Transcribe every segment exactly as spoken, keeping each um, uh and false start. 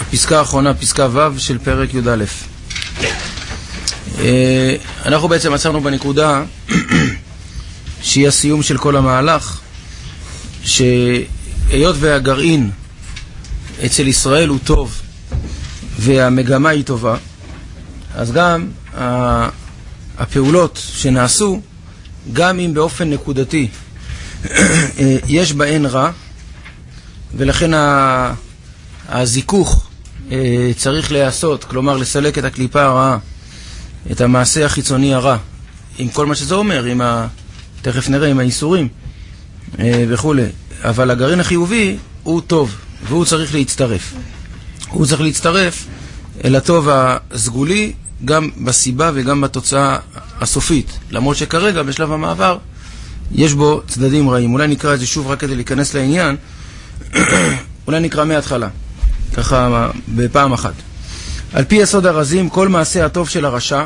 פסקה האחרונה, פסקה ו' של פרק י' א'. אנחנו בעצם עצרנו בנקודה שהיא הסיום של כל המהלך, שהיות והגרעין אצל ישראל הוא טוב והמגמה היא טובה, אז גם הפעולות שנעשו, גם אם באופן נקודתי יש בהן רע, ולכן הזיכוך צריך להיעשות, כלומר לסלק את הקליפה הרעה, את המעשה החיצוני הרע, עם כל מה שזה אומר, עם ה... תכף נראה, עם האיסורים וכו'. אבל הגרעין החיובי הוא טוב, והוא צריך להצטרף. הוא צריך להצטרף אל הטוב הסגולי, גם בסיבה וגם בתוצאה הסופית. למרות שכרגע, בשלב המעבר, יש בו צדדים רעים. אולי נקרא את זה שוב רק כדי להיכנס לעניין. אולי נקרא מההתחלה, ככה בפעם אחת. על פי יסוד הרזים, כל מעשה הטוב של הרשע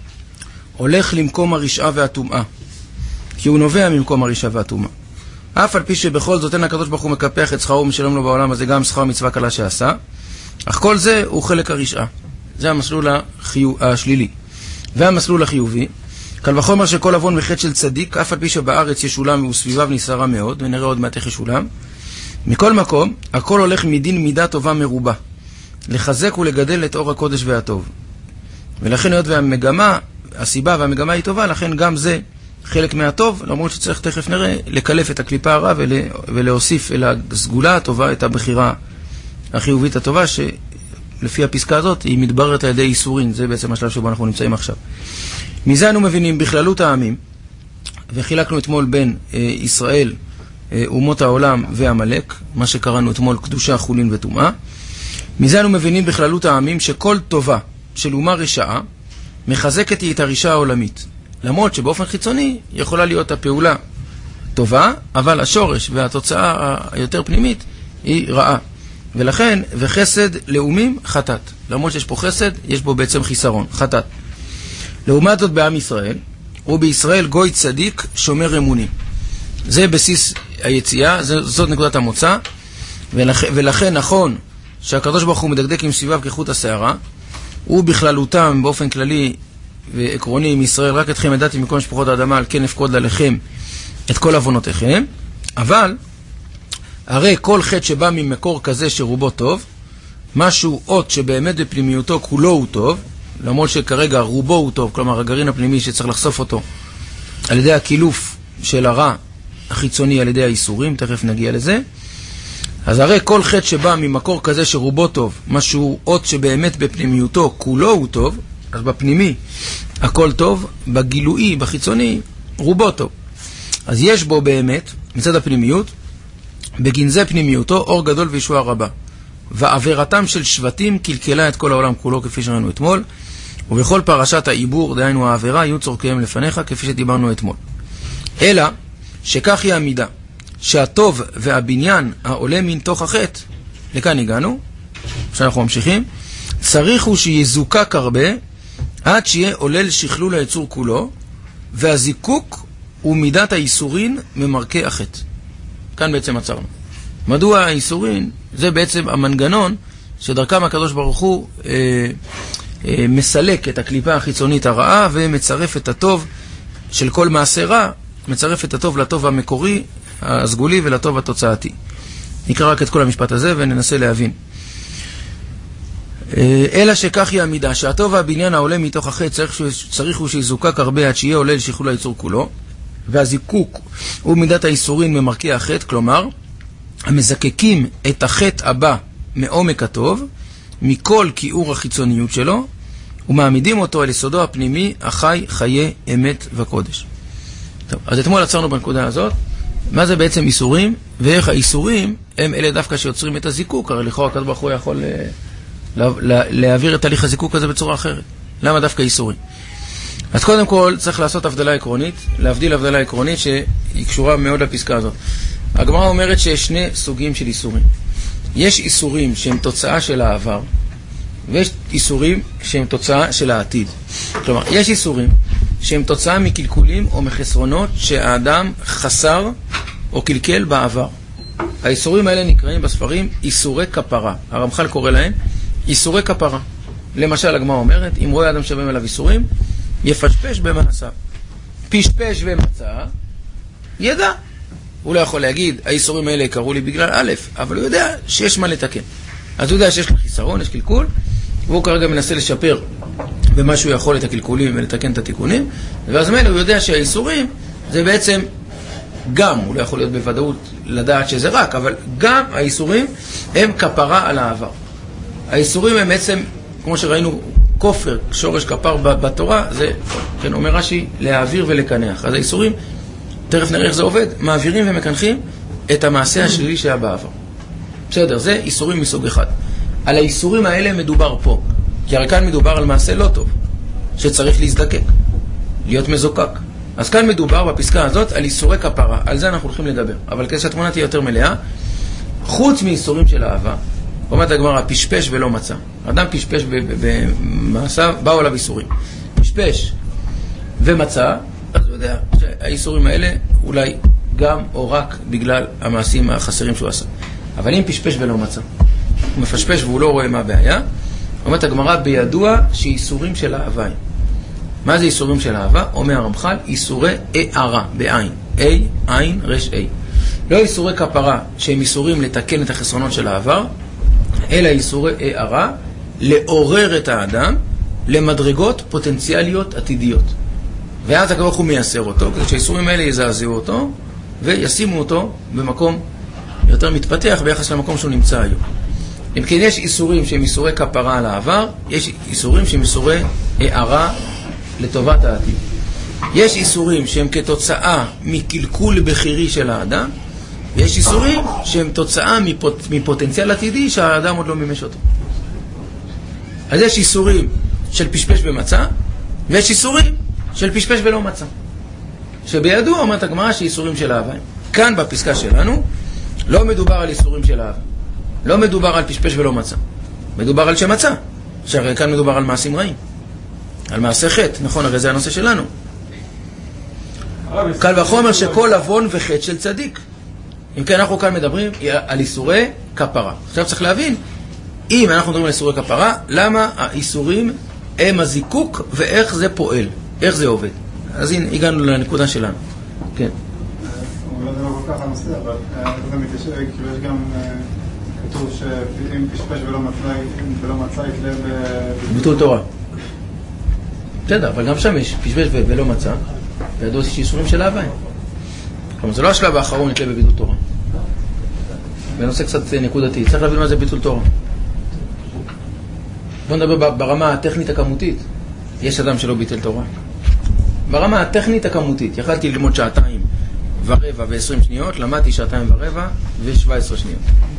הולך למקום הרשעה והטומאה, כי הוא נובע ממקום הרשעה והטומאה. אף על פי שבכל זאת אין הקדוש ברוך הוא מקפח את שכרו ומשלם לו בעולם הזה גם שכר מצווה קלה שעשה, אך כל זה הוא חלק הרשעה. זה המסלול החיו... השלילי. והמסלול החיובי, קל וחומר שכל עוון וחטא של צדיק, אף על פי שבארץ ישולם וסביביו נסערה מאוד, ונראה עוד מעט איך ישולם, מכל מקום, הכל הולך מדין מידה טובה מרובה, לחזק ולגדל את אור הקודש והטוב. ולכן היות והמגמה, הסיבה והמגמה היא טובה, לכן גם זה חלק מהטוב, למרות שצריך תכף נראה, לקלף את הקליפה הרע ולה, ולהוסיף אל הסגולה הטובה את הבחירה החיובית הטובה, שלפי הפסקה הזאת היא מתבררת על ידי איסורין. זה בעצם השלב שבו אנחנו נמצאים עכשיו. מזה אנו מבינים בכללות העמים, וחילקנו אתמול בין אה, ישראל, אה, אומות העולם והמלך, מה שקראנו אתמול קדושה, חולין וטומאה. מזה אנו מבינים בכללות העמים שכל טובה של אומה רשעה מחזקת את הרשעה העולמית. למרות שבאופן חיצוני יכולה להיות הפעולה טובה, אבל השורש והתוצאה היותר פנימית היא רעה. ולכן, וחסד לאומים חטאת. למרות שיש פה חסד, יש בו בעצם חיסרון, חטאת. לעומת זאת בעם ישראל, ובישראל גוי צדיק שומר אמונים. זה בסיס היציאה, זאת נקודת המוצא, ולכן, ולכן נכון שהקדוש ברוך הוא מדקדק עם סביביו כחוט השערה, ובכללותם באופן כללי ועקרוני עם ישראל, רק אתכם ידעתי מכל משפחות האדמה, על כן אפקוד עליכם את כל עוונותיכם. אבל הרי כל חטא שבא ממקור כזה שרובו טוב, משהו אות שבאמת בפנימיותו כולו הוא טוב, למרות שכרגע רובו הוא טוב, כלומר הגרעין הפנימי שצריך לחשוף אותו על ידי הקילוף של הרע החיצוני על ידי האיסורים, תכף נגיע לזה. אז הרי כל חטא שבא ממקור כזה שרובו טוב, משהו אות שבאמת בפנימיותו כולו הוא טוב, אז בפנימי הכל טוב, בגילוי, בחיצוני, רובו טוב. אז יש בו באמת, מצד הפנימיות, בגנזי פנימיותו, אור גדול וישועה רבה. ועבירתם של שבטים קלקלה את כל העולם כולו, כפי שראינו אתמול, ובכל פרשת העיבור, דהיינו העבירה, יהיו צורכיהם לפניך, כפי שדיברנו אתמול. אלא, שכך היא המידה, שהטוב והבניין העולה מן תוך החטא, לכאן הגענו, עכשיו אנחנו ממשיכים, צריך הוא שיזוקק הרבה, עד שיהיה עולל שכלול היצור כולו, והזיקוק הוא מידת האיסורין ממרכי החטא. כאן בעצם עצרנו. מדוע האיסורין? זה בעצם המנגנון שדרכם הקדוש ברוך הוא אה, אה, מסלק את הקליפה החיצונית הרעה, ומצרף את הטוב של כל מעשה רע, מצרף את הטוב לטוב המקורי, הסגולי, ולטוב התוצאתי. נקרא רק את כל המשפט הזה וננסה להבין. אלא שכך היא המידה, שהטוב והבניין העולה מתוך החטא צריך, צריך הוא שיזוקק הרבה עד שיהיה עולה לשכלול היצור כולו, והזיקוק הוא מידת האיסורין ממרכי החטא, כלומר המזקקים את החטא הבא מעומק הטוב, מכל כיעור החיצוניות שלו, ומעמידים אותו על יסודו הפנימי החי חיי אמת וקודש. טוב, אז אתמול עצרנו בנקודה הזאת, מה זה בעצם איסורים, ואיך האיסורים הם אלה דווקא שיוצרים את הזיקוק. הרי לכאורה הקדוש ברוך הוא יכול לה, לה, להעביר את תהליך הזיקוק הזה בצורה אחרת. למה דווקא איסורים? אז קודם כל צריך לעשות הבדלה עקרונית, להבדיל הבדלה עקרונית שהיא קשורה מאוד לפסקה הזאת. הגמרא אומרת שיש שני סוגים של איסורים. יש איסורים שהם תוצאה של העבר, ויש איסורים שהם תוצאה של העתיד. כלומר, יש איסורים שהם תוצאה מקלקולים או מחסרונות שהאדם חסר או קלקל בעבר. האיסורים האלה נקראים בספרים איסורי כפרה. הרמח"ל קורא להם איסורי כפרה. למשל, הגמרא אומרת, אם רואה אדם שבאים אליו איסורים, יפשפש במעשיו. פשפש ומצא, ידע. הוא לא יכול להגיד, האיסורים האלה קראו לי בגלל א', אבל הוא יודע שיש מה לתקן. אז הוא יודע שיש לו חיסרון, יש קלקול, והוא כרגע מנסה לשפר במה שהוא יכול את הקלקולים ולתקן את התיקונים, ואז מילא הוא יודע שהאיסורים זה בעצם גם, הוא לא יכול להיות בוודאות לדעת שזה רק, אבל גם האיסורים הם כפרה על העבר. האיסורים הם בעצם, כמו שראינו, כופר, שורש כפר בתורה, זה, כן, אומר רש"י, להעביר ולקנח. אז האיסורים, תכף נראה איך זה עובד, מעבירים ומקנחים את המעשה השלילי שהיה בעבר. בסדר, זה איסורים מסוג אחד. על האיסורים האלה מדובר פה, כי הרי כאן מדובר על מעשה לא טוב, שצריך להזדקק, להיות מזוקק. אז כאן מדובר בפסקה הזאת על איסורי כפרה, על זה אנחנו הולכים לדבר. אבל כדי שהתמונה תהיה יותר מלאה, חוץ מאיסורים של אהבה, אומרת הגמרא, פשפש ולא מצא. אדם פשפש במעשיו, באו עליו איסורים. פשפש ומצא, אז הוא יודע שהאיסורים האלה אולי גם או רק בגלל המעשים החסרים שהוא עשה. אבל אם פשפש ולא מצא, הוא מפשפש והוא לא רואה מה הבעיה, אומרת הגמרא, בידוע שאיסורים של אהבה. מה זה איסורים של אהבה? אומר הרמח"ל, איסורי הערה, בעין. A, עין, רש A. לא איסורי כפרה שהם איסורים לתקן את החסרונות של העבר, אלא איסורי הערה לעורר את האדם למדרגות פוטנציאליות עתידיות. ואז הקדוש הוא מייסר אותו, כדי שהאיסורים האלה יזעזעו אותו וישימו אותו במקום יותר מתפתח ביחס למקום שהוא נמצא היום. אם כן, יש איסורים שהם איסורי כפרה על העבר, יש איסורים שהם איסורי הערה לטובת העתיד. יש איסורים שהם כתוצאה מקלקול בחירי של האדם, ויש איסורים שהם תוצאה מפוט... מפוטנציאל עתידי שהאדם עוד לא מימש אותו. אז יש איסורים של פשפש ומצא, ויש איסורים של פשפש ולא מצא. שבידוע אומרת הגמרא שאיסורים של אהבה. כאן בפסקה שלנו לא מדובר על איסורים של אהבה. לא מדובר על פשפש ולא מצא. מדובר על שמצא. שהרי כאן מדובר על מעשים רעים. על מעשה חטא, נכון, הרי זה הנושא שלנו. קל וחומר שכל עוון וחטא של צדיק. אם כן, אנחנו כאן מדברים על איסורי כפרה. עכשיו צריך להבין, אם אנחנו מדברים על איסורי כפרה, למה האיסורים הם הזיקוק ואיך זה פועל, איך זה עובד. אז הנה, הגענו לנקודה שלנו. כן. הוא לא דבר כל כך הנושא, אבל זה מתיישב, כאילו יש גם כתוב שאם פשפש ולא מצא, יתלה ביטול תורה. בסדר, אבל גם שם יש פשפש ולא מצא, וידעו שיש איסורים של אהבה. כלומר, זה לא השלב האחרון יתלה בביטול תורה. בנושא קצת נקודתי, צריך להבין מה זה ביטול תורה. בוא נדבר ברמה הטכנית הכמותית. יש אדם שלא ביטל תורה. ברמה הטכנית הכמותית, יכלתי ללמוד שעתיים ורבע ועשרים שניות, למדתי שעתיים ורבע ושבע עשרה שניות.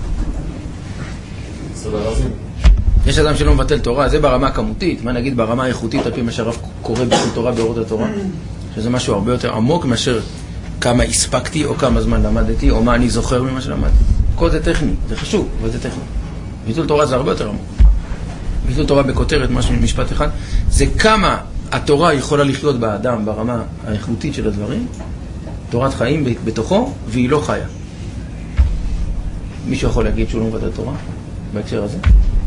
יש אדם שלא מבטל תורה, זה ברמה הכמותית. מה נגיד ברמה האיכותית, על פי מה שהרב קורא ביטול תורה באורות התורה, שזה משהו הרבה יותר עמוק מאשר כמה הספקתי או כמה זמן למדתי או מה אני זוכר ממה שלמדתי. כל זה טכני, זה חשוב, אבל זה טכני. ביטול תורה זה הרבה יותר עמוק. ביטול תורה בכותרת, משהו משפט אחד, זה כמה התורה יכולה לחיות באדם ברמה האיכותית של הדברים, תורת חיים בתוכו, והיא לא חיה. מישהו יכול להגיד שהוא לא מבטל תורה בהקשר הזה?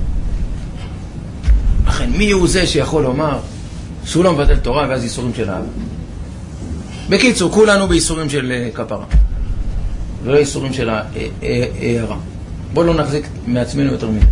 לכן, מי הוא זה שיכול לומר שהוא לא מבטל תורה ואז איסורים של אהבה? בקיצור, כולנו באיסורים של כפרה, ולא איסורים של הערה. בואו לא נחזיק מעצמנו יותר מדי.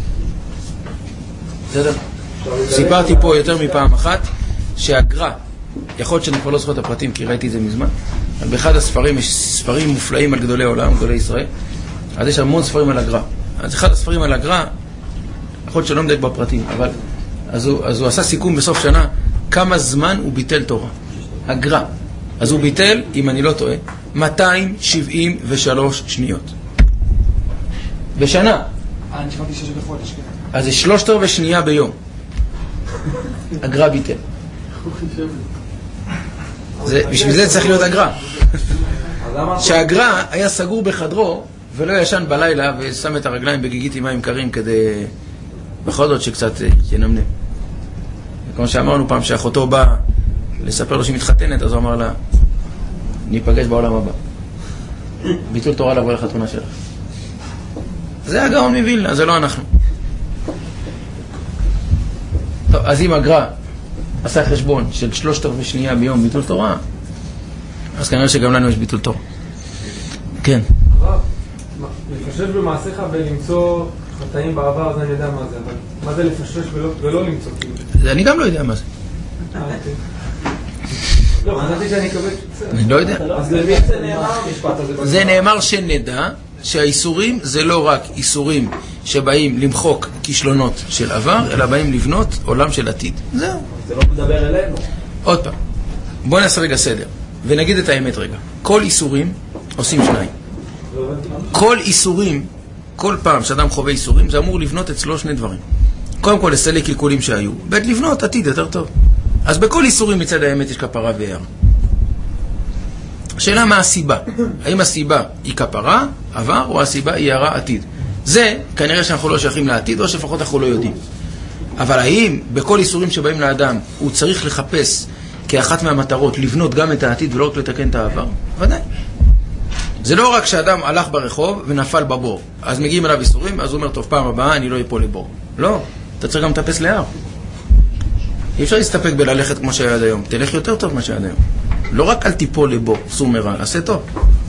בסדר? סיפרתי פה יותר מפעם אחת שהגר"א, יכול להיות שאני כבר לא זוכר את הפרטים כי ראיתי את זה מזמן, אבל באחד הספרים יש ספרים מופלאים על גדולי העולם, גדולי ישראל, אז יש המון ספרים על הגר"א. אז אחד הספרים על הגר"א, יכול להיות שלא מדייק בפרטים, אבל אז הוא, אז הוא עשה סיכום בסוף שנה כמה זמן הוא ביטל תורה. הגר"א. אז הוא ביטל, אם אני לא טועה, מאתיים שבעים ושלוש שניות. בשנה. אני שמעתי שש בחודש, כן. אז זה שלושת רבעי שנייה ביום. הגר"א ביטל. זה, בשביל זה צריך להיות הגר"א. שהגר"א היה סגור בחדרו ולא ישן בלילה ושם את הרגליים בגיגית עם מים קרים כדי בכל זאת שקצת ינמנם. כמו שאמרנו פעם שאחותו באה לספר לו שהיא מתחתנת, אז הוא אמר לה, ניפגש בעולם הבא. ביטול תורה לבוא לחתונה שלך. זה הגאון מווילנה, זה לא אנחנו. טוב, אז אם הגר"א עשה חשבון של שלושת רבעי שנייה ביום ביטול תורה, אז כנראה שגם לנו יש ביטול תורה. כן. הרב, לפשש במעשיך ולמצוא חטאים בעבר, אז אני יודע מה זה, אבל מה זה לפשש ולא למצוא? אני גם לא יודע מה זה. לא, חשבתי שאני אקבל... אני לא יודע. אז למי זה נאמר המשפט הזה? זה נאמר שנדע שהאיסורים זה לא רק איסורים שבאים למחוק כישלונות של עבר, אלא באים לבנות עולם של עתיד. זהו. זה לא מדבר אלינו. עוד פעם, בוא נעשה רגע סדר, ונגיד את האמת רגע. כל איסורים עושים שניים. כל איסורים, כל פעם שאדם חווה איסורים, זה אמור לבנות אצלו שני דברים. קודם כל, לסלק קלקולים שהיו, בית לבנות עתיד יותר טוב. אז בכל איסורים מצד האמת יש כפרה והערה. השאלה מה הסיבה? האם הסיבה היא כפרה, עבר, או הסיבה היא הערה, עתיד? זה כנראה שאנחנו לא שייכים לעתיד, או שלפחות אנחנו לא יודעים. אבל האם בכל איסורים שבאים לאדם הוא צריך לחפש כאחת מהמטרות לבנות גם את העתיד ולא רק לתקן את העבר? ודאי. זה לא רק שאדם הלך ברחוב ונפל בבור, אז מגיעים אליו איסורים, אז הוא אומר, טוב, פעם הבאה אני לא אפול לבור. לא, אתה צריך גם לטפס להר. אי אפשר להסתפק בללכת כמו שהיה עד היום, תלך יותר טוב מה שהיה עד היום. לא רק אל תיפול לבור, סור מרע, עשה טוב.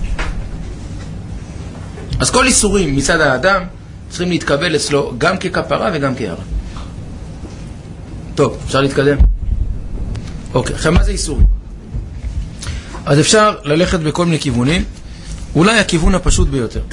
אז כל איסורים מצד האדם צריכים להתקבל אצלו גם ככפרה וגם כהערה. טוב, אפשר להתקדם? אוקיי, עכשיו מה זה איסורים? אז אפשר ללכת בכל מיני כיוונים, אולי הכיוון הפשוט ביותר,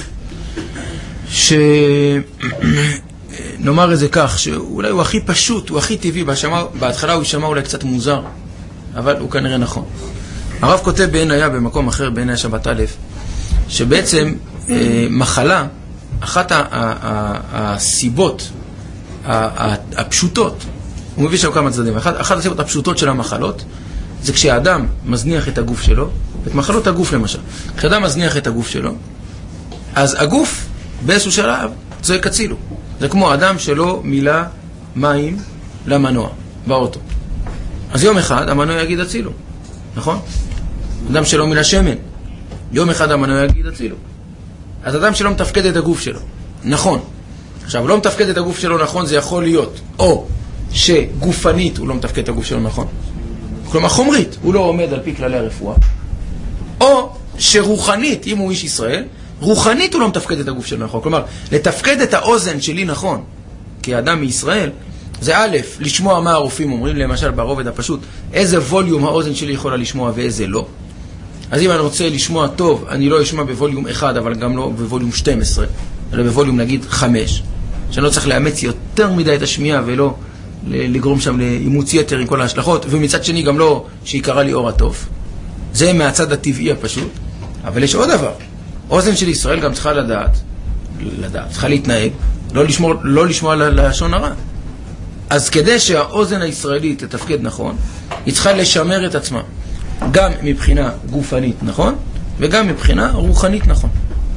שנאמר את זה כך, שאולי הוא הכי פשוט, הוא הכי טבעי, בהשמה, בהתחלה הוא יישמע אולי קצת מוזר, אבל הוא כנראה נכון. הרב כותב בעין היה במקום אחר, בעין היה שבת א', שבעצם אה, מחלה, אחת ה- ה- ה- הסיבות ה- ה- הפשוטות, הוא מביא שם כמה צדדים, אחת, אחת הסיבות הפשוטות של המחלות, זה כשאדם מזניח את הגוף שלו, את מחלות הגוף למשל, כשאדם מזניח את הגוף שלו, אז הגוף באיזשהו שלב צועק הצילו. זה כמו אדם שלא מילא מים למנוע באוטו. אז יום אחד המנוע יגיד הצילו, נכון? אדם שלא מילא שמן, יום אחד המנוע יגיד הצילו. אז אדם שלא מתפקד את הגוף שלו, נכון. עכשיו, לא מתפקד את הגוף שלו נכון, זה יכול להיות או שגופנית הוא לא מתפקד את הגוף שלו נכון, כלומר חומרית, הוא לא עומד על פי כללי הרפואה, או שרוחנית, אם הוא איש ישראל, רוחנית הוא לא מתפקד את הגוף שלו נכון. כלומר, לתפקד את האוזן שלי נכון, כאדם מישראל, זה א', לשמוע מה הרופאים אומרים, למשל ברובד הפשוט, איזה ווליום האוזן שלי יכולה לשמוע ואיזה לא. אז אם אני רוצה לשמוע טוב, אני לא אשמע בווליום אחד, אבל גם לא בווליום שתים עשרה, אלא בווליום נגיד חמש, שאני לא צריך לאמץ יותר מדי את השמיעה ולא לגרום שם לאימוץ יתר עם כל ההשלכות, ומצד שני גם לא שיקרא לי אור הטוב. זה מהצד הטבעי הפשוט. אבל יש עוד דבר. אוזן של ישראל גם צריכה לדעת, לדעת, צריכה להתנהג, לא לשמוע, לא לשמוע לשון הרע. אז כדי שהאוזן הישראלית תתפקד נכון, היא צריכה לשמר את עצמה, גם מבחינה גופנית נכון, וגם מבחינה רוחנית נכון.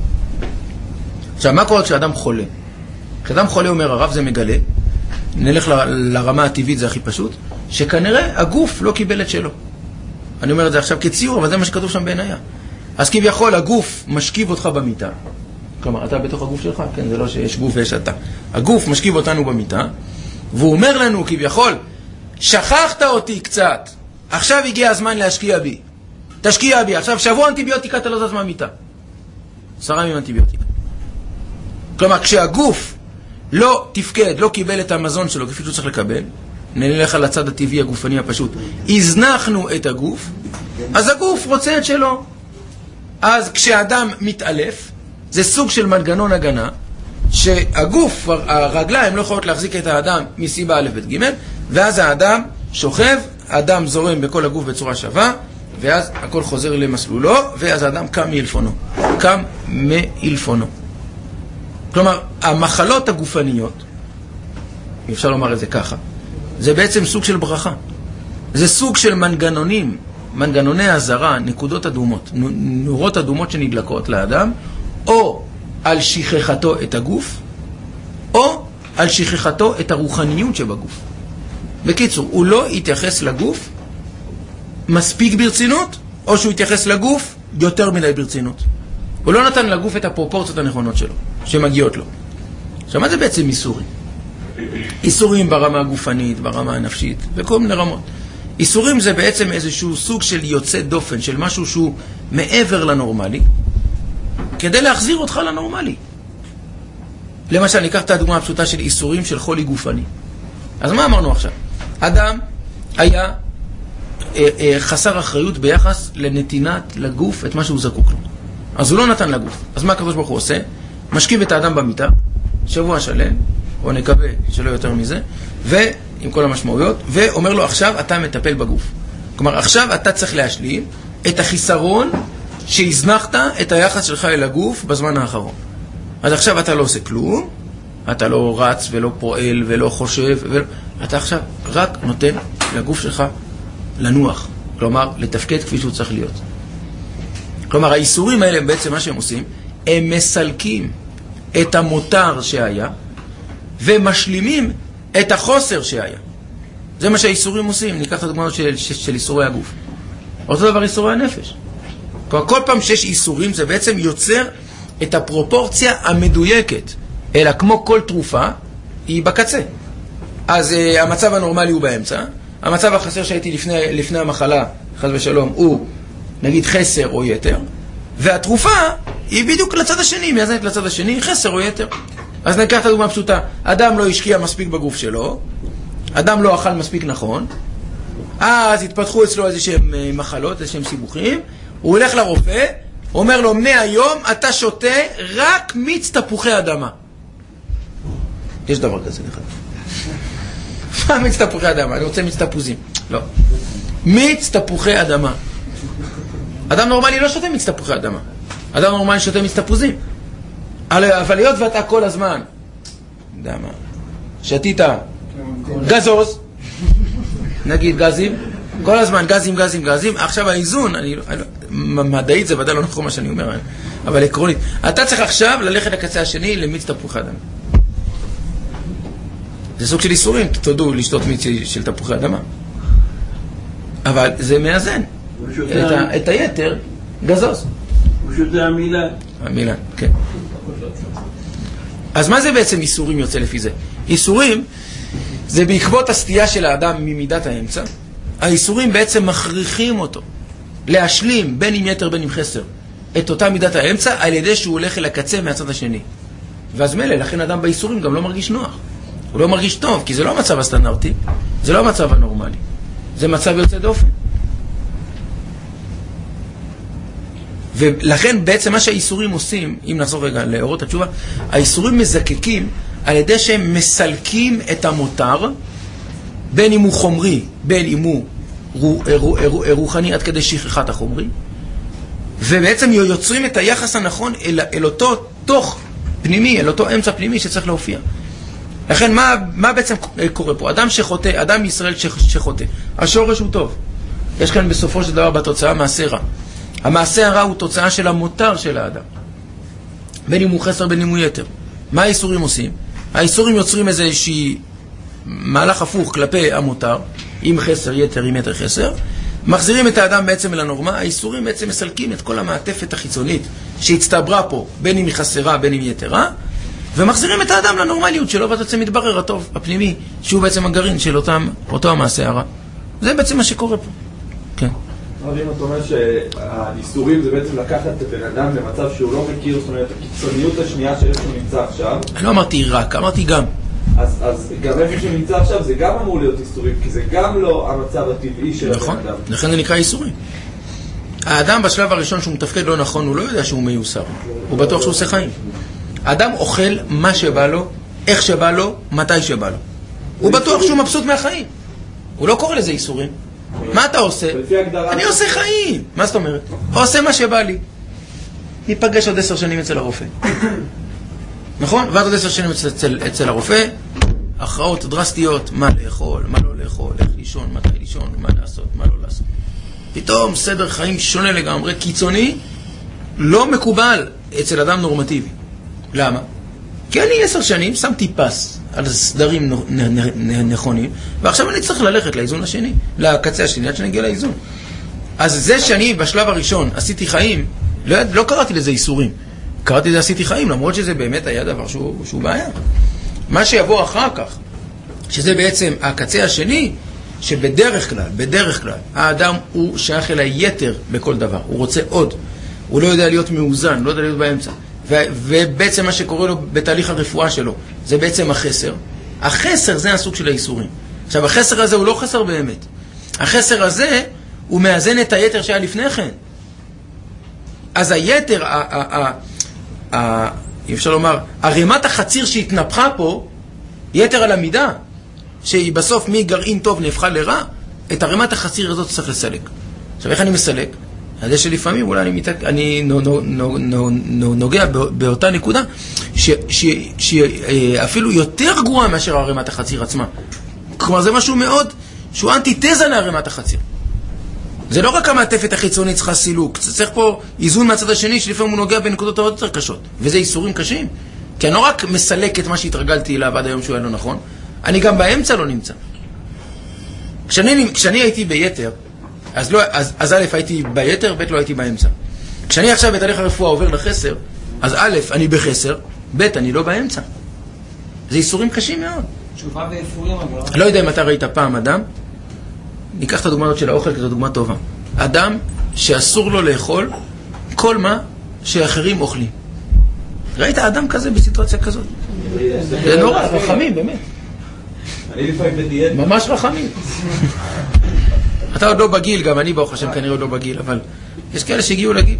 עכשיו, מה קורה כשאדם חולה? כשאדם חולה אומר, הרב זה מגלה, נלך ל- לרמה הטבעית, זה הכי פשוט, שכנראה הגוף לא קיבל את שלו. אני אומר את זה עכשיו כציור, אבל זה מה שכתוב שם בעינייה. אז כביכול הגוף משכיב אותך במיטה, כלומר, אתה בתוך הגוף שלך, כן, זה לא שיש גוף ויש אתה. הגוף משכיב אותנו במיטה, והוא אומר לנו כביכול, שכחת אותי קצת, עכשיו הגיע הזמן להשקיע בי. תשקיע בי, עכשיו שבוע אנטיביוטיקה אתה לא זז מהמיטה. עשרה ימים אנטיביוטיקה. כלומר, כשהגוף לא תפקד, לא קיבל את המזון שלו כפי שהוא צריך לקבל, נלך על הצד הטבעי הגופני הפשוט, הזנחנו את הגוף, אז הגוף רוצה את שלו. אז כשאדם מתעלף, זה סוג של מנגנון הגנה, שהגוף, הרגליים לא יכולות להחזיק את האדם מסיבה א' ב' ג', ואז האדם שוכב, האדם זורם בכל הגוף בצורה שווה, ואז הכל חוזר למסלולו, ואז האדם קם מאלפונו. קם מאלפונו. כלומר, המחלות הגופניות, אפשר לומר את זה ככה, זה בעצם סוג של ברכה. זה סוג של מנגנונים, מנגנוני הזרה, נקודות אדומות, נורות אדומות שנדלקות לאדם, או על שכחתו את הגוף, או על שכחתו את הרוחניות שבגוף. בקיצור, הוא לא יתייחס לגוף מספיק ברצינות, או שהוא יתייחס לגוף יותר מדי ברצינות. הוא לא נתן לגוף את הפרופורציות הנכונות שלו, שמגיעות לו. עכשיו, מה זה בעצם איסורים? איסורים ברמה הגופנית, ברמה הנפשית, וכל מיני רמות. איסורים זה בעצם איזשהו סוג של יוצא דופן, של משהו שהוא מעבר לנורמלי, כדי להחזיר אותך לנורמלי. למשל, ניקח את הדוגמה הפשוטה של איסורים של חולי גופני. אז מה אמרנו עכשיו? אדם היה אה, אה, חסר אחריות ביחס לנתינת לגוף את מה שהוא זקוק לו. אז הוא לא נתן לגוף. אז מה הקדוש ברוך הוא עושה? משכיב את האדם במיטה, שבוע שלם, או נקווה שלא יותר מזה, ועם כל המשמעויות, ואומר לו עכשיו אתה מטפל בגוף. כלומר, עכשיו אתה צריך להשלים את החיסרון שהזנחת את היחס שלך אל הגוף בזמן האחרון. אז עכשיו אתה לא עושה כלום, אתה לא רץ ולא פועל ולא חושב, ולא... אתה עכשיו רק נותן לגוף שלך לנוח, כלומר, לתפקד כפי שהוא צריך להיות. כלומר, האיסורים האלה, בעצם מה שהם עושים, הם מסלקים את המותר שהיה, ומשלימים את החוסר שהיה. זה מה שהאיסורים עושים. ניקח את הדוגמאות של, של, של איסורי הגוף. אותו דבר איסורי הנפש. כלומר, כל פעם שיש איסורים, זה בעצם יוצר את הפרופורציה המדויקת. אלא כמו כל תרופה, היא בקצה. אז uh, המצב הנורמלי הוא באמצע. המצב החסר שהייתי לפני, לפני המחלה, חס ושלום, הוא נגיד חסר או יתר. והתרופה היא בדיוק לצד השני, מאזנת לצד השני, חסר או יתר. אז ניקח את הדוגמה פשוטה. אדם לא השקיע מספיק בגוף שלו, אדם לא אכל מספיק נכון, אז התפתחו אצלו איזשהם מחלות, איזשהם סיבוכים, הוא הולך לרופא, אומר לו, מהיום אתה שותה רק מיץ תפוחי אדמה. יש דבר כזה לך. מה מיץ תפוחי אדמה? אני רוצה מיץ תפוזים. לא. מיץ תפוחי אדמה. אדם נורמלי לא שותה מיץ תפוחי אדמה. אדם נורמלי שותה מיץ תפוזים. אבל להיות ואתה כל הזמן, יודע מה, שתית גזוז, נגיד גזים, כל הזמן גזים, גזים, גזים, עכשיו האיזון, אני, אני, מדעית זה ודאי לא נכון מה שאני אומר, אבל עקרונית, אתה צריך עכשיו ללכת לקצה השני למיץ תפוחי אדמה. זה סוג של איסורים, תודו לשתות מיץ של תפוחי אדמה. אבל זה מאזן, את, ה, את היתר גזוז. הוא שותה המילה. המילה, כן. אז מה זה בעצם איסורים יוצא לפי זה? איסורים זה בעקבות הסטייה של האדם ממידת האמצע. האיסורים בעצם מכריחים אותו להשלים בין עם יתר בין עם חסר את אותה מידת האמצע על ידי שהוא הולך אל הקצה מהצד השני. ואז מלא, לכן אדם באיסורים גם לא מרגיש נוח. הוא לא מרגיש טוב, כי זה לא המצב הסטנדרטי, זה לא המצב הנורמלי. זה מצב יוצא דופן. ולכן בעצם מה שהאיסורים עושים, אם נחזור רגע לאורות התשובה, האיסורים מזקקים על ידי שהם מסלקים את המותר, בין אם הוא חומרי, בין אם הוא רוחני עד כדי שכחת החומרי, ובעצם יוצרים את היחס הנכון אל, אל אותו תוך פנימי, אל אותו אמצע פנימי שצריך להופיע. לכן מה, מה בעצם קורה פה? אדם שחוטא, אדם ישראל שחוטא, השורש הוא טוב. יש כאן בסופו של דבר בתוצאה מעשה רע. המעשה הרע הוא תוצאה של המותר של האדם. בין אם הוא חסר, בין אם הוא יתר. מה האיסורים עושים? האיסורים יוצרים איזושהי מהלך הפוך כלפי המותר, עם חסר, יתר, עם יתר חסר. מחזירים את האדם בעצם אל הנורמה. האיסורים בעצם מסלקים את כל המעטפת החיצונית שהצטברה פה, בין אם היא חסרה, בין אם היא יתרה, ומחזירים את האדם לנורמליות שלו, ובעצם מתברר הטוב, הפנימי, שהוא בעצם הגרעין של אותם, אותו המעשה הרע. זה בעצם מה שקורה פה. כן. רבים, אתה אומר שהאיסורים זה בעצם לקחת את בן אדם למצב שהוא לא מכיר, זאת אומרת, הקיצוניות השנייה של איפה שהוא נמצא עכשיו. אני לא אמרתי רק, אמרתי גם. אז, אז גם איפה שהוא נמצא עכשיו זה גם אמור להיות איסורים, כי זה גם לא המצב הטבעי של נכון, הבן אדם. לכן זה נקרא איסורים. האדם בשלב הראשון שהוא מתפקד לא נכון, הוא לא יודע שהוא מיוסר. הוא בטוח שהוא עושה חיים. האדם אוכל מה שבא לו, איך שבא לו, מתי שבא לו. הוא בטוח שהוא מבסוט מהחיים. הוא לא קורא לזה איסורים. מה אתה עושה? אני עושה חיים. מה זאת אומרת? עושה מה שבא לי. ניפגש עוד עשר שנים אצל הרופא. נכון? ועד עוד עשר שנים אצל, אצל הרופא, הכרעות דרסטיות, מה לאכול, מה לא לאכול, איך לישון, מתי לישון, מה לעשות, מה לא לעשות. פתאום סדר חיים שונה לגמרי, קיצוני, לא מקובל אצל אדם נורמטיבי. למה? כי אני עשר שנים שמתי פס על סדרים נכונים, ועכשיו אני צריך ללכת לאיזון השני, לקצה השני, עד שאני אגיע לאיזון. אז זה שאני בשלב הראשון עשיתי חיים, לא, לא קראתי לזה איסורים, קראתי לזה עשיתי חיים, למרות שזה באמת היה דבר שהוא, שהוא בעיה. מה שיבוא אחר כך, שזה בעצם הקצה השני, שבדרך כלל, בדרך כלל, האדם הוא שייך אל היתר בכל דבר, הוא רוצה עוד, הוא לא יודע להיות מאוזן, לא יודע להיות באמצע, ו- ובעצם מה שקורה לו בתהליך הרפואה שלו, זה בעצם החסר. החסר זה הסוג של האיסורים. עכשיו, החסר הזה הוא לא חסר באמת. החסר הזה הוא מאזן את היתר שהיה לפני כן. אז היתר, ה- ה- ה- ה- אפשר לומר, הרמת החציר שהתנפחה פה, יתר על המידה, שהיא בסוף מגרעין טוב נהפכה לרע, את הרמת החציר הזאת צריך לסלק. עכשיו, איך אני מסלק? אז זה שלפעמים אולי אני, מתק... אני נו, נו, נו, נו, נו, נוגע באותה נקודה שאפילו יותר גרועה מאשר הרמת החציר עצמה. כלומר, זה משהו מאוד שהוא אנטיתזה להרמת החציר. זה לא רק המעטפת החיצונית צריכה סילוק, צריך פה איזון מהצד השני שלפעמים הוא נוגע בנקודות עוד יותר קשות. וזה איסורים קשים. כי אני לא רק מסלק את מה שהתרגלתי אליו עד היום שהוא היה לא נכון, אני גם באמצע לא נמצא. כשאני, כשאני הייתי ביתר, אז, לא, אז, אז א' הייתי ביתר, ב' לא הייתי באמצע. כשאני עכשיו בתהליך הרפואה עובר לחסר, אז א' אני בחסר, ב' אני לא באמצע. זה איסורים קשים מאוד. תשובה ואיפורים אבל... לא יודע אם אתה ראית פעם אדם, ניקח את הדוגמאות של האוכל כזו דוגמה טובה. אדם שאסור לו לאכול כל מה שאחרים אוכלים. ראית אדם כזה בסיטואציה כזאת? זה נורא, רחמים, באמת. אני לפעמים בדיאט. ממש רחמים. אתה עוד לא בגיל, גם אני ברוך השם כנראה עוד לא בגיל, אבל יש כאלה שהגיעו לגיל.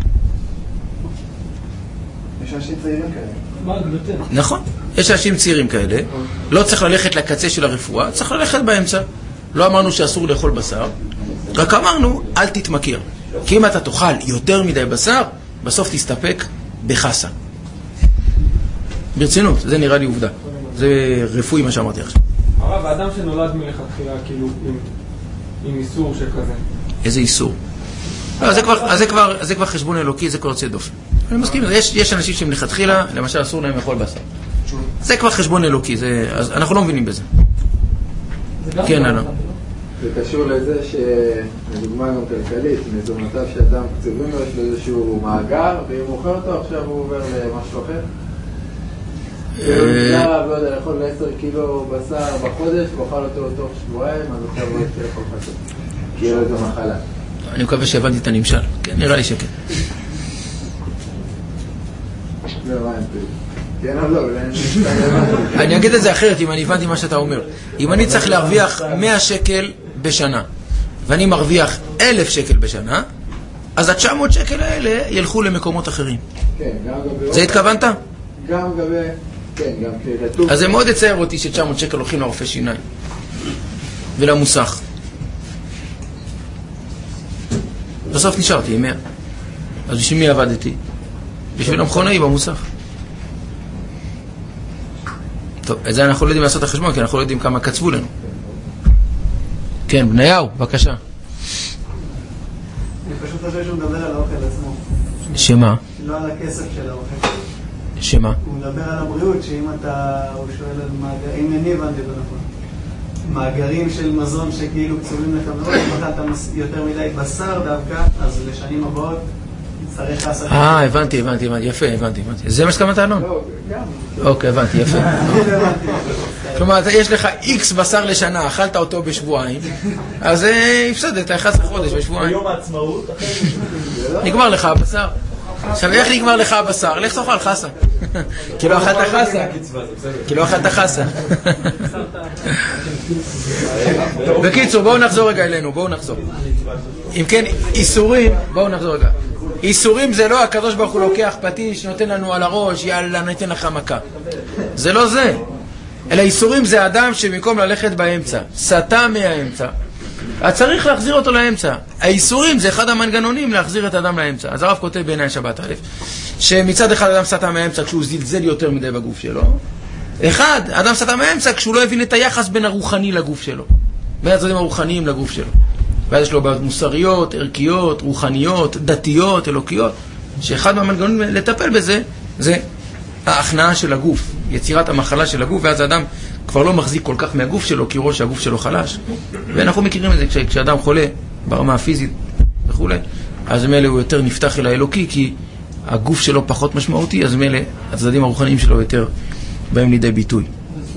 יש אנשים צעירים כאלה. נכון, יש אנשים צעירים כאלה. לא צריך ללכת לקצה של הרפואה, צריך ללכת באמצע. לא אמרנו שאסור לאכול בשר, רק אמרנו אל תתמכר. כי אם אתה תאכל יותר מדי בשר, בסוף תסתפק בחסה. ברצינות, זה נראה לי עובדה. זה רפואי מה שאמרתי עכשיו. הרב, האדם שנולד מלכתחילה, כאילו, עם, עם איסור שכזה. איזה איסור? לא, זה כבר, זה כבר, זה כבר חשבון אלוקי, זה כבר יוצא דופן. אני מסכים, יש, יש אנשים שמלכתחילה, למשל אסור להם לאכול בשר. זה כבר חשבון אלוקי, זה, אז אנחנו לא מבינים בזה. כן, לא. זה קשור לזה שלדוגמה גם כלכלית, מאיזו מצב שאדם קצובים לו, יש לו איזשהו מאגר, ואם הוא אוכל אותו, עכשיו הוא עובר למשהו אחר. הוא נמצא, לא יודע, לאכול עשרה קילו בשר בחודש, ואוכל אותו תוך שבועיים, אז עכשיו הוא יתחיל לאכול חסר. כי יהיה לו איזו מחלה. אני מקווה שהבנתי את הנמשל. כן, נראה לי שכן. לא, מה אין פריד? כן או לא? אני אגיד את זה אחרת, אם אני הבנתי מה שאתה אומר. אם אני צריך להרוויח מאה שקל בשנה, ואני מרוויח אלף שקל בשנה, אז ה-תשע מאות שקל האלה ילכו למקומות אחרים. כן, גם גבי... זה התכוונת? גם גבי... כן, גם כרטוב. אז זה מאוד יצייר אותי ש-תשע מאות שקל הולכים לרופא שיניים. ולמוסך. בסוף נשארתי עם מאה. אז בשביל מי עבדתי? בשביל המכונאי במוסך. טוב, את זה אנחנו לא יודעים לעשות את החשבון, כי אנחנו לא יודעים כמה קצבו לנו. כן, בניהו, בבקשה. אני פשוט חושב שהוא מדבר על האוכל עצמו. שמה? לא על הכסף של האוכל. שמה? הוא מדבר על הבריאות, שאם אתה, הוא שואל על מאגר, אם אני הבנתי בנכון. מאגרים של מזון שכאילו קצובים לך מאוד, אם אתה יותר מדי בשר דווקא, אז לשנים הבאות צריך לעשות... אה, הבנתי, הבנתי, הבנתי, יפה, הבנתי, הבנתי. זה מה שקמת אלון? לא, גם. אוקיי, הבנתי, יפה. כלומר, יש לך איקס בשר לשנה, אכלת אותו בשבועיים, אז הפסדת, אחד עשר חודש בשבועיים. ביום העצמאות, נגמר לך הבשר. עכשיו, איך נגמר לך הבשר? לך תאכל חסה. כי לא אכלת חסה. כי לא אכלת חסה. בקיצור, בואו נחזור רגע אלינו, בואו נחזור. אם כן, איסורים, בואו נחזור רגע. איסורים זה לא הקדוש ברוך הוא לוקח פטיש, נותן לנו על הראש, יאללה, ניתן לך מכה. זה לא זה. אלא איסורים זה אדם שבמקום ללכת באמצע, סטה מהאמצע, אז צריך להחזיר אותו לאמצע. האיסורים זה אחד המנגנונים להחזיר את האדם לאמצע. אז הרב כותב בעיני שבת א', שמצד אחד אדם סטה מהאמצע כשהוא זלזל יותר מדי בגוף שלו. אחד, אדם סטה מהאמצע כשהוא לא הבין את היחס בין הרוחני לגוף שלו. בין הצדדים הרוחניים לגוף שלו. ואז יש לו בעיות מוסריות, ערכיות, רוחניות, דתיות, אלוקיות. שאחד מהמנגנונים לטפל בזה, זה ההכנעה של הגוף, יצירת המחלה של הגוף, ואז האדם כבר לא מחזיק כל כך מהגוף שלו, כי ראש הגוף שלו חלש. ואנחנו מכירים את זה, כש, כשאדם חולה ברמה הפיזית וכו', אז מלא הוא יותר נפתח אל האלוקי, כי הגוף שלו פחות משמעותי, אז מלא הצדדים הרוחניים שלו יותר באים לידי ביטוי. זה סוג של הכנעה.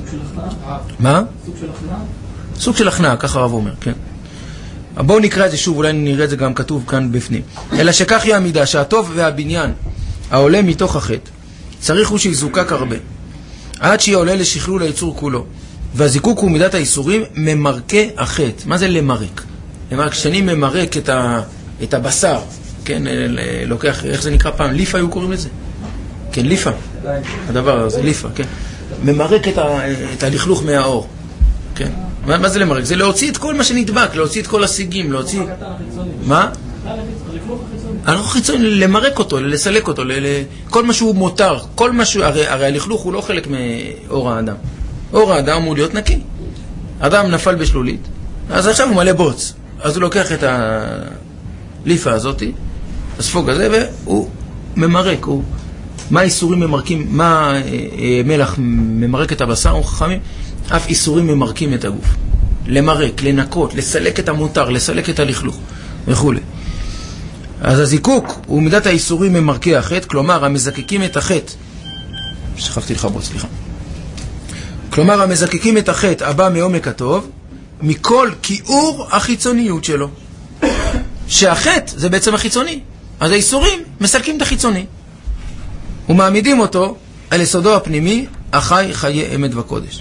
מה? סוג של הכנעה? סוג של הכנעה, ככה הרב אומר, כן. בואו נקרא את זה שוב, אולי נראה את זה גם כתוב כאן בפנים. אלא שכך היא המידה, שהטוב והבניין העולה מתוך החטא, צריך הוא שיזוקק הרבה, עד שיהיה עולה לשכלול היצור כולו. והזיקוק הוא מידת האיסורים ממרקה החטא. מה זה למרק? למרק, כשאני ממרק את, ה, את הבשר, כן, לוקח, איך זה נקרא פעם? ליפה היו קוראים לזה? כן, ליפה. הדבר הזה, ליפה, כן. ממרק את, ה, את הלכלוך מהאור. כן. מה, מה זה למרק? זה להוציא את כל מה שנדבק, להוציא את כל השיגים, להוציא... מה? הלכלוך החיצוני, למרק אותו, לסלק אותו, כל מה שהוא מותר, כל מה שהוא... הרי, הרי הלכלוך הוא לא חלק מאור האדם. אור האדם אמור להיות נקי. אדם נפל בשלולית, אז עכשיו הוא מלא בוץ. אז הוא לוקח את הליפה הזאת, הספוג הזה, והוא ממרק. הוא... מה איסורים ממרקים, מה אה, מלח ממרק את הבשר, או חכמים? אף איסורים ממרקים את הגוף. למרק, לנקות, לסלק את המותר, לסלק את הלכלוך, וכו'. אז הזיקוק הוא מידת האיסורים ממרקי החטא, כלומר המזקקים את החטא. שכחתי לך בו, סליחה. כלומר המזקקים את החטא הבא מעומק הטוב, מכל כיעור החיצוניות שלו. שהחטא זה בעצם החיצוני. אז האיסורים מסלקים את החיצוני. ומעמידים אותו על יסודו הפנימי, החי חיי אמת וקודש.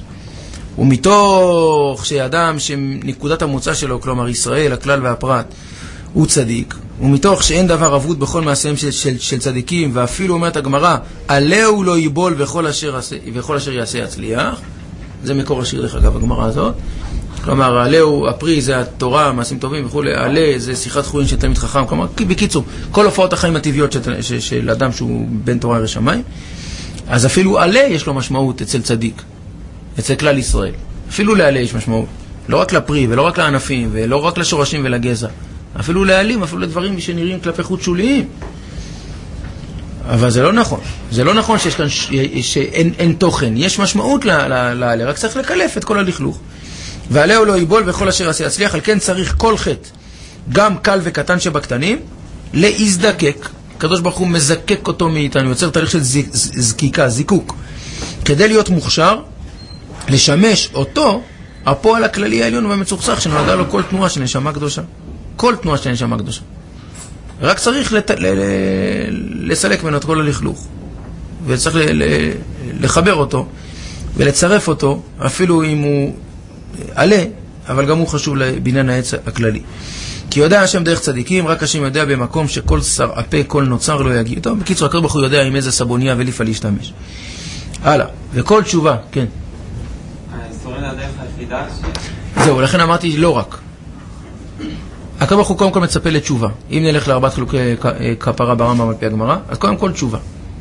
ומתוך שאדם שנקודת המוצא שלו, כלומר ישראל, הכלל והפרט, הוא צדיק, ומתוך שאין דבר אבוד בכל מעשיהם של, של, של צדיקים, ואפילו אומרת הגמרא, עליהו לא ייבול וכל אשר, וכל אשר יעשה יצליח, זה מקור השיר דרך אגב, הגמרא הזאת. כלומר, עליהו, הפרי זה התורה, מעשים טובים וכו', עלה זה שיחת חולין של תלמיד חכם, כלומר, בקיצור, כל הופעות החיים הטבעיות של, של, של אדם שהוא בן תורה ירא שמיים, אז אפילו עלה יש לו משמעות אצל צדיק, אצל כלל ישראל. אפילו לעלה יש משמעות. לא רק לפרי ולא רק לענפים ולא רק לשורשים ולגזע. אפילו לעלים, אפילו לדברים שנראים כלפי חוץ שוליים. אבל זה לא נכון. זה לא נכון שיש כאן, ש... שאין אין תוכן. יש משמעות לעלה, רק צריך לקלף את כל הלכלוך. ועלהו לא ייבול וכל אשר עשה יצליח, על כן צריך כל חטא, גם קל וקטן שבקטנים, להזדקק. הקדוש ברוך הוא מזקק אותו מאיתנו, יוצר תהליך של ז... זקיקה, זיקוק. כדי להיות מוכשר, לשמש אותו הפועל הכללי העליון והמצוחצח שנולדה לו כל תנועה של נשמה קדושה. כל תנועה של נשמה קדושה. רק צריך לת... ל... ל... לסלק ממנו את כל הלכלוך. וצריך ל... ל... לחבר אותו ולצרף אותו, אפילו אם הוא עלה, אבל גם הוא חשוב לבניין העץ הכללי. כי יודע השם דרך צדיקים, רק השם יודע במקום שכל שר הפה, כל נוצר לא יגיע. טוב, בקיצור, הקדוש ברוך הוא יודע עם איזה סבוניה וליפה להשתמש. הלאה. וכל תשובה, כן. האיסורים הדרך היחידה ש... זהו, לכן אמרתי לא רק. הקדוש ברוך הוא קודם כל מצפה לתשובה. אם נלך לארבעת חילוקי כפרה ברמב"ם על פי הגמרא, אז קודם כל תשובה.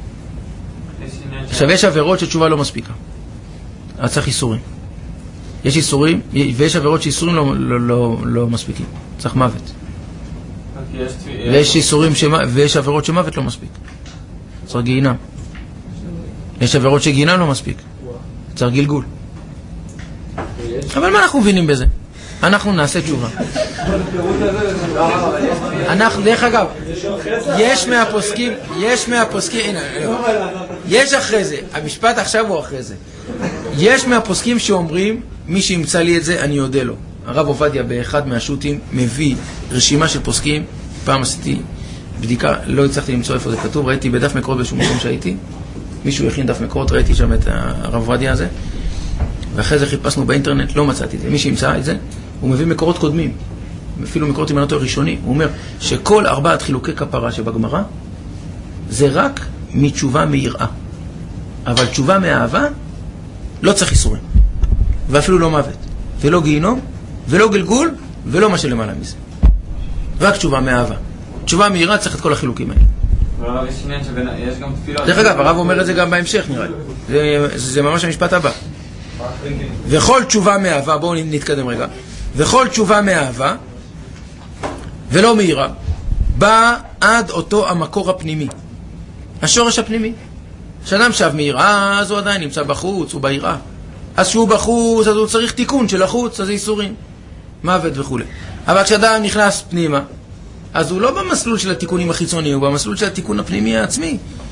עכשיו יש עבירות שתשובה לא מספיקה. אז צריך איסורים. יש איסורים, ויש עבירות שאיסורים לא, לא, לא, לא מספיקים. צריך מוות. ויש איסורים שמה, ויש עבירות שמוות לא מספיק. צריך גיהינם. יש עבירות שגיהינם לא מספיק. צריך גלגול. אבל מה אנחנו מבינים בזה? אנחנו נעשה תשובה. אנחנו, דרך אגב, יש מהפוסקים, יש מהפוסקים, הנה, יש אחרי זה, המשפט עכשיו הוא אחרי זה. יש מהפוסקים שאומרים, מי שימצא לי את זה, אני יודע לו. הרב עובדיה באחד מהשו"תים מביא רשימה של פוסקים, פעם עשיתי בדיקה, לא הצלחתי למצוא איפה זה כתוב, ראיתי בדף מקורות בשום מקום שהייתי, מישהו הכין דף מקורות, ראיתי שם את הרב עובדיה הזה, ואחרי זה חיפשנו באינטרנט, לא מצאתי את זה. מי שימצא את זה, הוא מביא מקורות קודמים, אפילו מקורות אימנתו הראשוני, הוא אומר שכל ארבעת חילוקי כפרה שבגמרא, זה רק מתשובה מיראה. אבל תשובה מאהבה, לא צריך איסורים. ואפילו לא מוות. ולא גיהינום, ולא גלגול, ולא מה שלמעלה מזה. רק תשובה מאהבה. תשובה מיראה צריך את כל החילוקים האלה. אבל יש עניין שבין, יש גם תפילות... דרך אגב, הרב אומר את זה גם בהמשך נראה לי. זה, זה ממש המשפט הבא. וכל תשובה מאהבה, בואו נתקדם רגע. וכל תשובה מאהבה, ולא מיראה, בא עד אותו המקור הפנימי. השורש הפנימי. כשאדם שב מיראה, אז הוא עדיין נמצא בחוץ, הוא ביראה. אז שהוא בחוץ, אז הוא צריך תיקון של החוץ, אז זה איסורים, מוות וכו'. אבל כשאדם נכנס פנימה, אז הוא לא במסלול של התיקונים החיצוניים, הוא במסלול של התיקון הפנימי העצמי.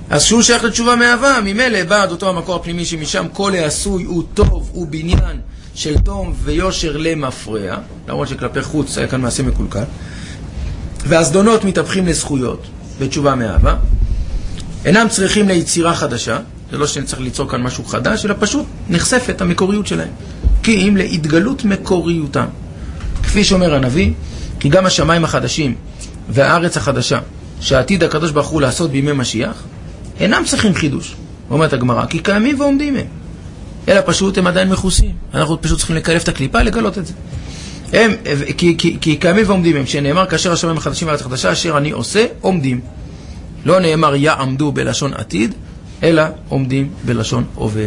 אז שהוא שייך לתשובה מאהבה, ממילא בא עד אותו המקור הפנימי שמשם כל העשוי הוא טוב, הוא בניין של תום ויושר למפרע, למרות שכלפי חוץ היה כאן מעשה מקולקל, והזדונות מתהפכים לזכויות בתשובה מאהבה, אינם צריכים ליצירה חדשה, זה לא שנצטרך ליצור כאן משהו חדש, אלא פשוט נחשפת המקוריות שלהם, כי אם להתגלות מקוריותם. כפי שאומר הנביא, כי גם השמיים החדשים והארץ החדשה, שעתיד הקדוש ברוך הוא לעשות בימי משיח, אינם צריכים חידוש, אומרת הגמרא, כי קיימים ועומדים הם. אלא פשוט הם עדיין מחוסים. אנחנו פשוט צריכים לקלף את הקליפה, לגלות את זה. הם, כי, כי, כי קיימים ועומדים הם, שנאמר כאשר השמיים החדשים והארץ החדשה, אשר אני עושה, עומדים. לא נאמר יעמדו בלשון עתיד, אלא עומדים בלשון הווה.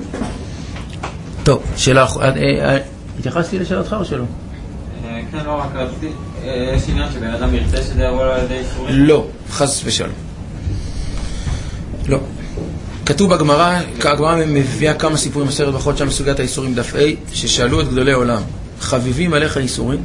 טוב, שאלה, התייחסתי לשאלתך או שלא? כן, לא רק רציתי, יש עניין שבן אדם ירצה שזה יבוא על ידי איסורים? לא, חס ושלום. לא. כתוב בגמרא, הגמרא מביאה כמה סיפורים בסרט בחוד שם בסוגיית האיסורים דף A, ששאלו את גדולי עולם, חביבים עליך איסורים?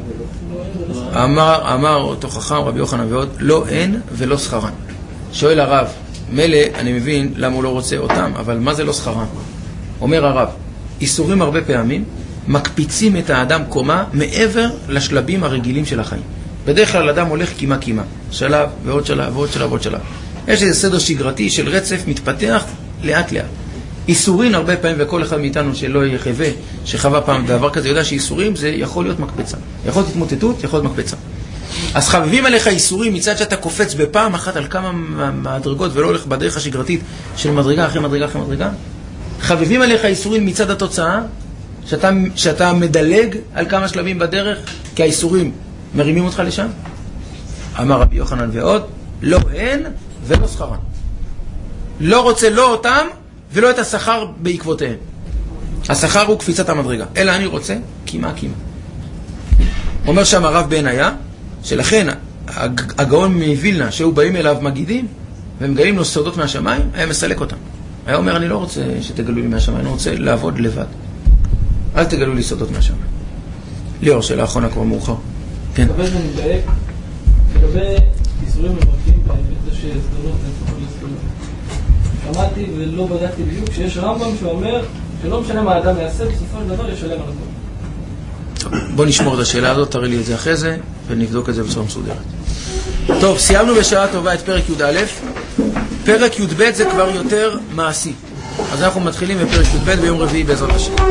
אמר, אמר אותו חכם רבי יוחנן ועוד, לא אין ולא שכרן. שואל הרב, מלא אני מבין למה הוא לא רוצה אותם, אבל מה זה לא שכרן? אומר הרב, איסורים הרבה פעמים מקפיצים את האדם קומה מעבר לשלבים הרגילים של החיים. בדרך כלל אדם הולך קימה קימה, שלב ועוד שלב ועוד שלב ועוד שלב. יש איזה סדר שגרתי של רצף מתפתח לאט לאט. איסורים הרבה פעמים, וכל אחד מאיתנו שלא יחווה, שחווה פעם דבר כזה, יודע שאיסורים זה יכול להיות מקפצה. יכול להיות התמוטטות, יכול להיות מקפצה. אז חביבים עליך איסורים מצד שאתה קופץ בפעם אחת על כמה מדרגות ולא הולך בדרך השגרתית של מדרגה אחרי מדרגה אחרי מדרגה. חביבים עליך איסורים מצד התוצאה, שאתה, שאתה מדלג על כמה שלבים בדרך, כי האיסורים מרימים אותך לשם. אמר רבי יוחנן ועוד, לא אין ולא שכרן. לא רוצה לא אותם ולא את השכר בעקבותיהם. השכר הוא קפיצת המדרגה. אלא אני רוצה קימה קימה. אומר שם הרב בעיניה, שלכן הגאון מווילנה שהוא באים אליו מגידים ומגלים לו סודות מהשמיים, היה מסלק אותם. היה אומר, אני לא רוצה שתגלו לי מהשמיים, אני רוצה לעבוד לבד. אל תגלו לי סודות מהשמיים. ליאור, שאלה האחרונה כבר מאוחר. כן. מקבל ונדייק, לגבי איסורים מברכים בהיבט שסדרות לפחות לסדרות. שמעתי ולא בדקתי בדיוק שיש רמב"ם שאומר שלא משנה מה האדם יעשה, בסופו של דבר ישלם על הכל. בוא נשמור את השאלה הזאת, תראי לי את זה אחרי זה, ונבדוק את זה בצורה מסודרת. טוב, סיימנו בשעה טובה את פרק י"א. פרק י"ב זה כבר יותר מעשי. אז אנחנו מתחילים בפרק י"ב ביום רביעי בעזרת השם.